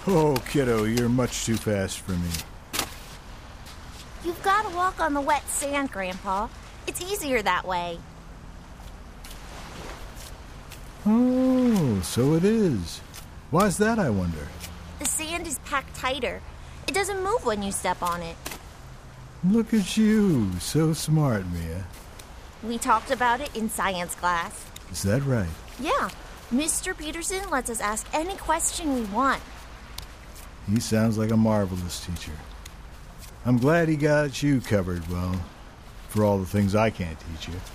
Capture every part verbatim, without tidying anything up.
Oh, kiddo, you're much too fast for me. You've got to walk on the wet sand, Grandpa. It's easier that way. Oh, so it is. Why's that, I wonder? The sand is packed tighter. It doesn't move when you step on it. Look at you, so smart, Mia. We talked about it in science class. Is that right? Yeah. Mister Peterson lets us ask any question we want. He sounds like a marvelous teacher. I'm glad he got you covered, well, for all the things I can't teach you.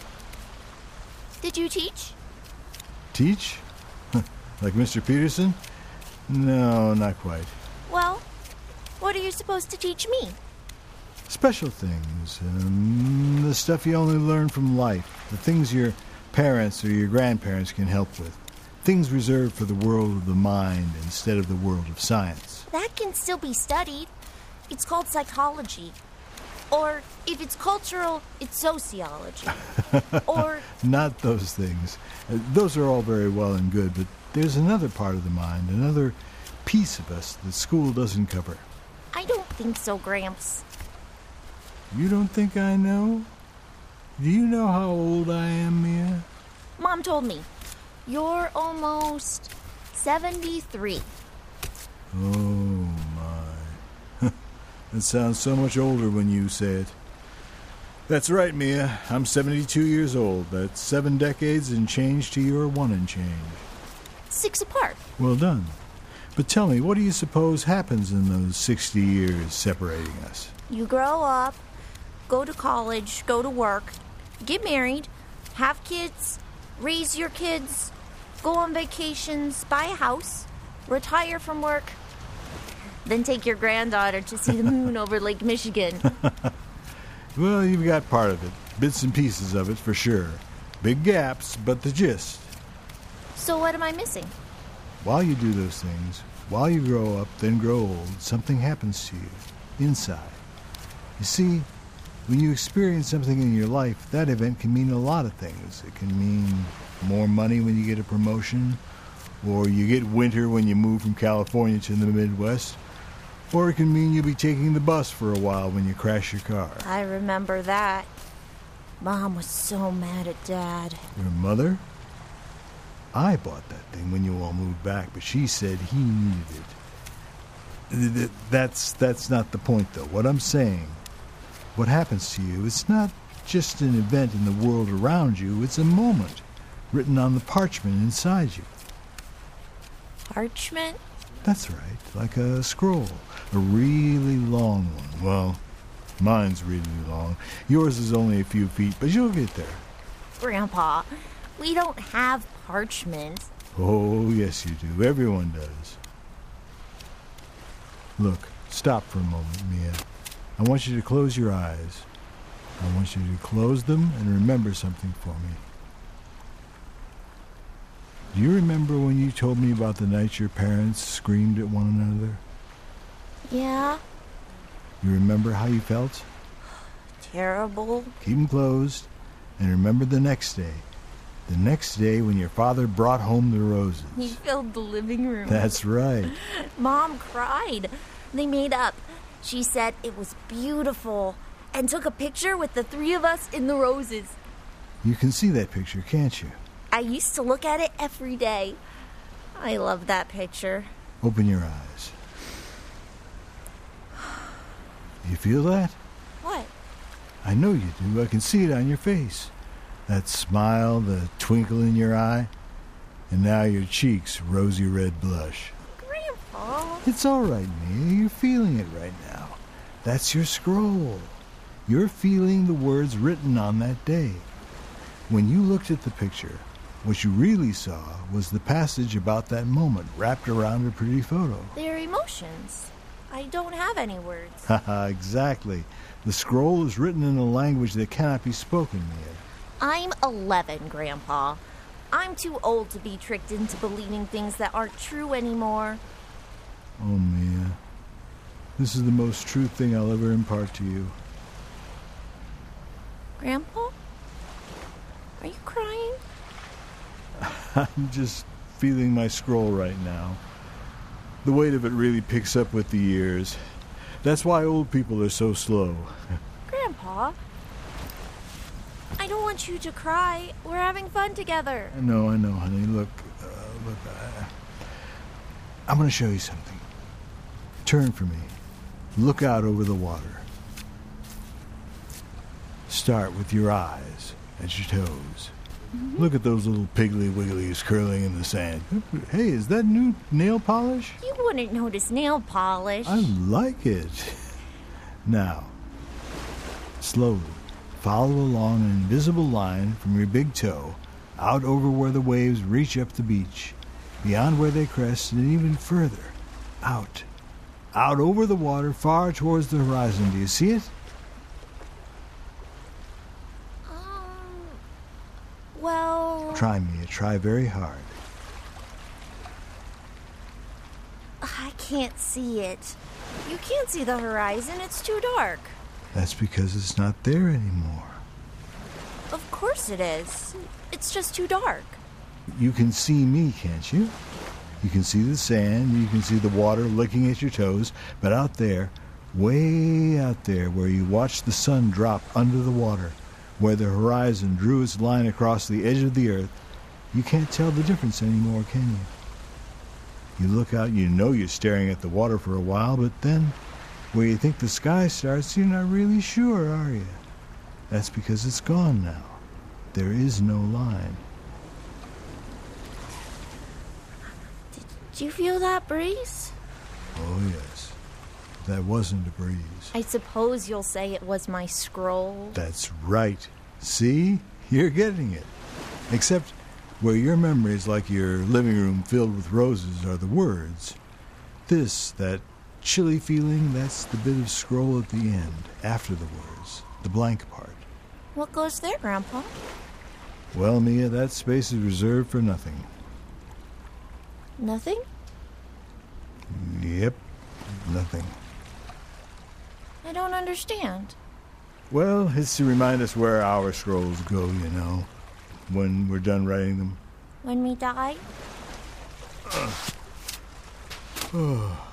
Did you teach? Teach? Like Mister Peterson? No, not quite. Well, what are you supposed to teach me? Special things. Um, the stuff you only learn from life. The things your parents or your grandparents can help with. Things reserved for the world of the mind instead of the world of science. That can still be studied. It's called psychology. Or, if it's cultural, it's sociology. Or... Not those things. Uh, those are all very well and good, but there's another part of the mind, another piece of us that school doesn't cover. I don't think so, Gramps. You don't think I know? Do you know how old I am, Mia? Mom told me. You're almost seventy-three. Oh, my. That sounds so much older when you say it. That's right, Mia. I'm seventy-two years old. That's seven decades and change to your one and change. Six apart. Well done. But tell me, what do you suppose happens in those sixty years separating us? You grow up, go to college, go to work, get married, have kids, raise your kids, go on vacations, buy a house, retire from work, then take your granddaughter to see the moon over Lake Michigan. Well, you've got part of it. Bits and pieces of it, for sure. Big gaps, but the gist. So what am I missing? While you do those things, while you grow up, then grow old, something happens to you, inside. You see, when you experience something in your life, that event can mean a lot of things. It can mean more money when you get a promotion, or you get winter when you move from California to the Midwest, or it can mean you'll be taking the bus for a while when you crash your car. I remember that. Mom was so mad at Dad. Your mother? I bought that thing when you all moved back, but she said he needed it. That's, that's not the point, though. What I'm saying, what happens to you, it's not just an event in the world around you, it's a moment written on the parchment inside you. Parchment? That's right, like a scroll, a really long one. Well, mine's really long. Yours is only a few feet, but you'll get there. Grandpa, we don't have parchment. Oh, yes you do. Everyone does. Look, stop for a moment, Mia. I want you to close your eyes. I want you to close them and remember something for me. Do you remember when you told me about the night your parents screamed at one another? Yeah? You remember how you felt? Terrible. Keep them closed, and remember the next day. The next day when your father brought home the roses. He filled the living room. That's right. Mom cried. They made up. She said it was beautiful and took a picture with the three of us in the roses. You can see that picture, can't you? I used to look at it every day. I love that picture. Open your eyes. You feel that? What? I know you do. I can see it on your face. That smile, the twinkle in your eye, and now your cheeks rosy red blush. Grandpa. It's all right, Mia. You're feeling it right now. That's your scroll. You're feeling the words written on that day. When you looked at the picture, what you really saw was the passage about that moment wrapped around a pretty photo. They're emotions. I don't have any words. Haha, exactly. The scroll is written in a language that cannot be spoken, Mia. I'm eleven, Grandpa. I'm too old to be tricked into believing things that aren't true anymore. Oh, Mia. This is the most true thing I'll ever impart to you. Grandpa? Are you crying? I'm just feeling my scroll right now. The weight of it really picks up with the years. That's why old people are so slow. Grandpa, I don't want you to cry. We're having fun together. I know, I know, honey. Look, uh, look, I, I'm going to show you something. Turn for me. Look out over the water. Start with your eyes at your toes. Mm-hmm. Look at those little piggly wigglies curling in the sand. Hey, is that new nail polish? You wouldn't notice nail polish. I like it. Now, slowly follow along an invisible line from your big toe out over where the waves reach up the beach, beyond where they crest, and even further out. Out over the water, far towards the horizon. Do you see it? Well... Try, Mia. Try very hard. I can't see it. You can't see the horizon. It's too dark. That's because it's not there anymore. Of course it is. It's just too dark. You can see me, can't you? You can see the sand. You can see the water licking at your toes. But out there, way out there, where you watch the sun drop under the water, where the horizon drew its line across the edge of the earth, you can't tell the difference anymore, can you? You look out, you know you're staring at the water for a while, but then, where you think the sky starts, you're not really sure, are you? That's because it's gone now. There is no line. Did, did you feel that breeze? Oh, yes. That wasn't a breeze. I suppose you'll say it was my scroll. That's right. See? You're getting it. Except where your memories, like your living room filled with roses, are the words. This, that chilly feeling, that's the bit of scroll at the end, after the words, the blank part. What goes there, Grandpa? Well, Mia, that space is reserved for nothing. Nothing? Yep, nothing. I don't understand. Well, it's to remind us where our scrolls go, you know, when we're done writing them. When we die? Uh. Oh.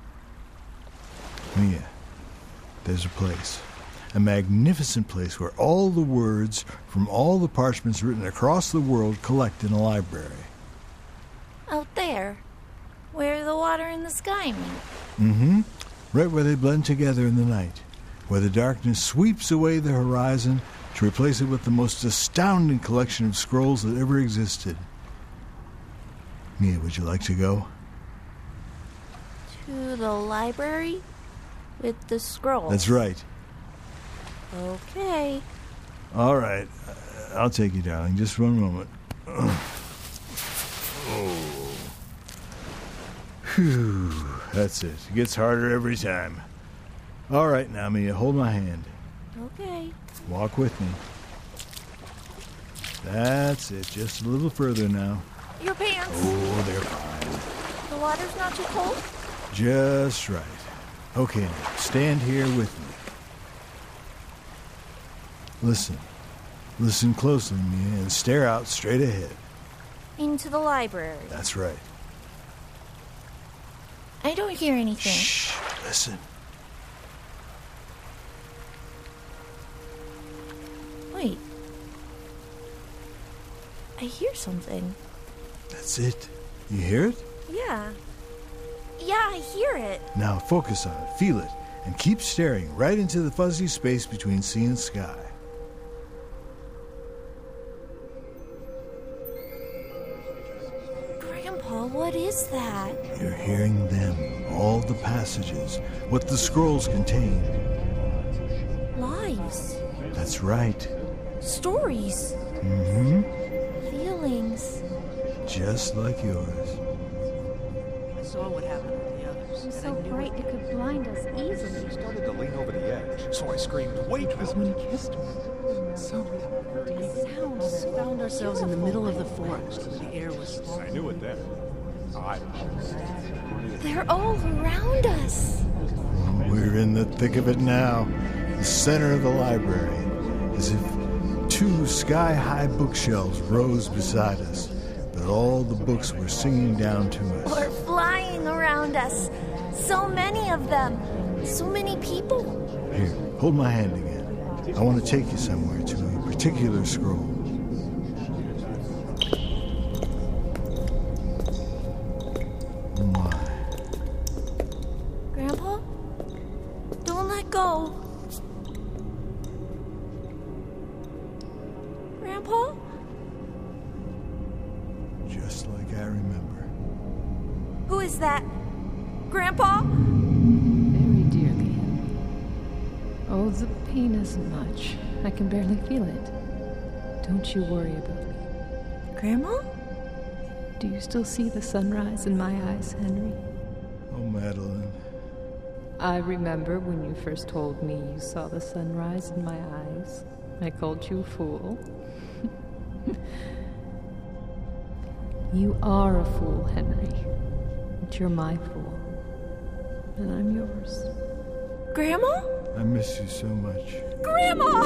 Mia, there's a place, a magnificent place where all the words from all the parchments written across the world collect in a library. Out there, where the water and the sky meet. Mm-hmm. Right where they blend together in the night, where the darkness sweeps away the horizon to replace it with the most astounding collection of scrolls that ever existed. Mia, would you like to go? To the library? With the scrolls? That's right. Okay. All right. I'll take you, darling. Just one moment. Oh. Phew. That's it. It gets harder every time. All right, now, Mia, hold my hand. Okay. Walk with me. That's it. Just a little further now. Your pants. Oh, they're fine. The water's not too cold? Just right. Okay, now, stand here with me. Listen. Listen closely, Mia, and stare out straight ahead. Into the library. That's right. I don't hear anything. Shh, listen. Wait. I hear something. That's it. You hear it? Yeah. Yeah, I hear it. Now focus on it, feel it, and keep staring right into the fuzzy space between sea and sky. Grandpa, what is that? You're hearing them, all the passages, what the scrolls contain. Lives. That's right. Stories. Mm-hmm. Feelings. Just like yours. I saw what happened with the others. It was so bright it could blind us easily. He started to lean over the edge, so I screamed, "Wait!" Because when he kissed her, so It sounds so found ourselves in the middle of the forest. The air was I knew it then. I They're all around us. We're in the thick of it now, the center of the library, as if two sky-high bookshelves rose beside us. But all the books were singing down to us. Or flying around us. So many of them. So many people. Here, hold my hand again. I want to take you somewhere to a particular scroll. My. Grandpa? Don't let go. Grandpa? Just like I remember. Who is that? Grandpa? Very dearly. Oh, the pain isn't much. I can barely feel it. Don't you worry about me. Grandma? Do you still see the sunrise in my eyes, Henry? Oh, Madeline. I remember when you first told me you saw the sunrise in my eyes. I called you a fool. You are a fool, Henry. But you're my fool. And I'm yours. Grandma? I miss you so much. Grandma!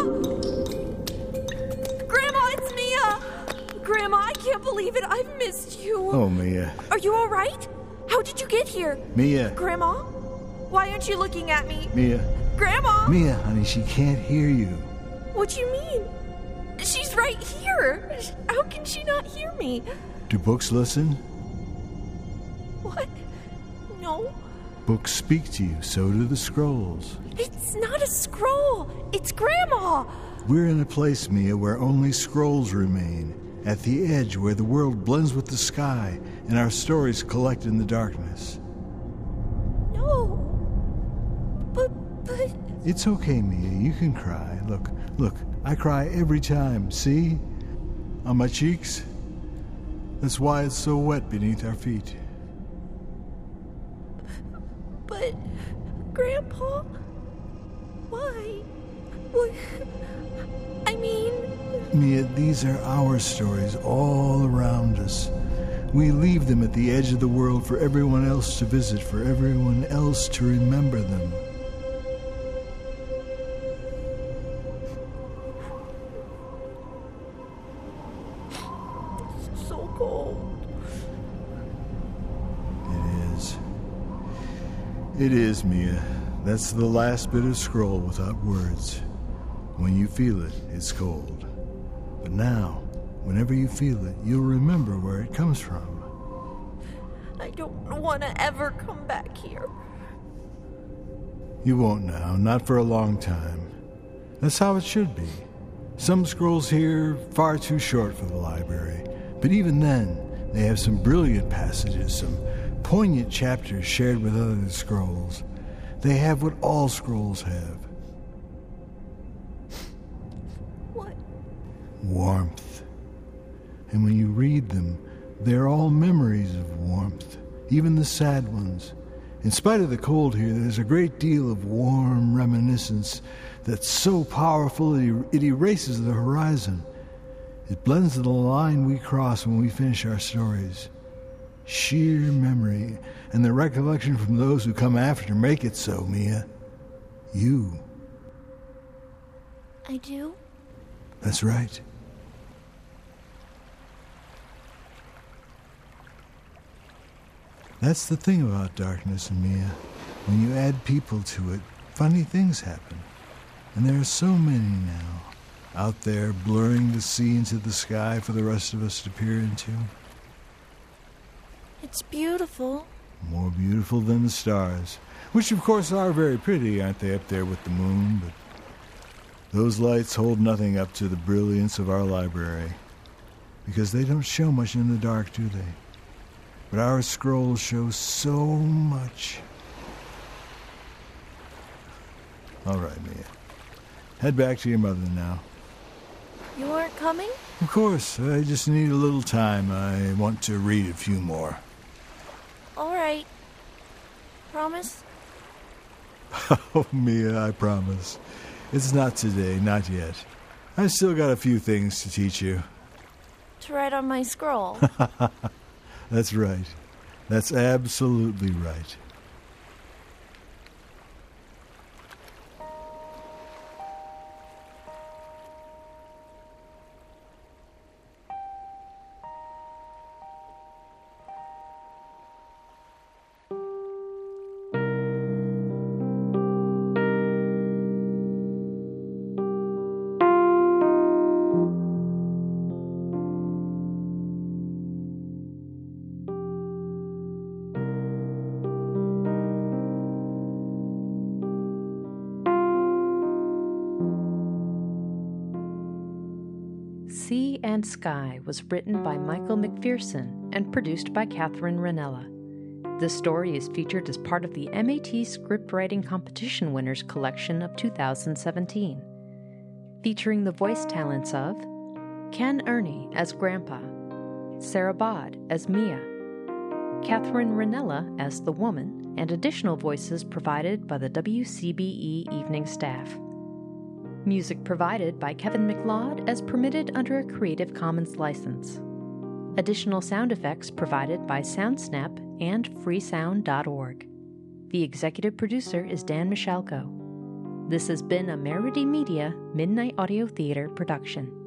Grandma, it's Mia! Grandma, I can't believe it. I've missed you. Oh, Mia. Are you all right? How did you get here? Mia. Grandma? Why aren't you looking at me? Mia. Grandma? Mia, honey, she can't hear you. What do you mean? She's right here. How can she not hear me? Do books listen? What? No. Books speak to you, so do the scrolls. It's not a scroll. It's Grandma. We're in a place, Mia, where only scrolls remain, at the edge where the world blends with the sky and our stories collect in the darkness. No. But, but... It's okay, Mia. You can cry. Look, look, I cry every time, see? On my cheeks? That's why it's so wet beneath our feet. But, Grandpa, why? What? I mean... Mia, these are our stories all around us. We leave them at the edge of the world for everyone else to visit, for everyone else to remember them. It's so cold. It is. It is, Mia. That's the last bit of scroll without words. When you feel it, it's cold. But now, whenever you feel it, you'll remember where it comes from. I don't want to ever come back here. You won't now, not for a long time. That's how it should be. Some scrolls here far too short for the library, but even then, they have some brilliant passages, some poignant chapters shared with other scrolls. They have what all scrolls have. What? Warmth. And when you read them, they're all memories of warmth, even the sad ones. In spite of the cold here, there's a great deal of warm reminiscence that's so powerful it erases the horizon. It blends the line we cross when we finish our stories. Sheer memory and the recollection from those who come after make it so, Mia. You. I do? That's right. That's the thing about darkness, Mia. When you add people to it, funny things happen. And there are so many now, out there blurring the sea into the sky for the rest of us to peer into. It's beautiful. More beautiful than the stars, which of course are very pretty, aren't they, up there with the moon? But those lights hold nothing up to the brilliance of our library, because they don't show much in the dark, do they? But our scrolls show so much. All right, Mia. Head back to your mother now. You aren't coming? Of course, I just need a little time. I want to read a few more. All right. Promise? Oh, Mia, I promise. It's not today, not yet. I've still got a few things to teach you. To write on my scroll. That's right. That's absolutely right. and Sky was written by Michael McPherson and produced by Catherine Ranella. This story is featured as part of the M A T Scriptwriting Competition Winners Collection of two thousand seventeen, featuring the voice talents of Ken Ernie as Grandpa, Sarah Bod as Mia, Catherine Ranella as the woman, and additional voices provided by the W C B E evening staff. Music provided by Kevin MacLeod as permitted under a Creative Commons license. Additional sound effects provided by SoundSnap and freesound dot org. The executive producer is Dan Michalko. This has been a Merity Media Midnight Audio Theater production.